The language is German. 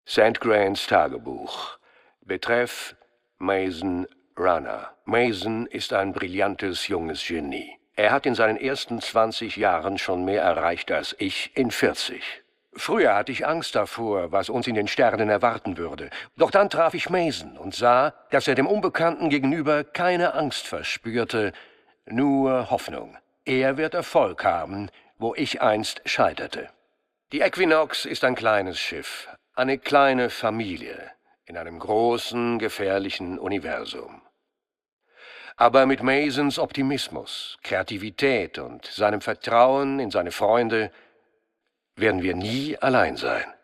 St. Grants Tagebuch. Betreff Mason Runner. Mason ist ein brillantes junges Genie. Er hat in seinen ersten 20 Jahren schon mehr erreicht als ich in 40. Früher hatte ich Angst davor, was uns in den Sternen erwarten würde. Doch dann traf ich Mason und sah, dass er dem Unbekannten gegenüber keine Angst verspürte, nur Hoffnung. Er wird Erfolg haben, wo ich einst scheiterte. Die Equinox ist ein kleines Schiff, eine kleine Familie in einem großen, gefährlichen Universum. Aber mit Masons Optimismus, Kreativität und seinem Vertrauen in seine Freunde werden wir nie allein sein.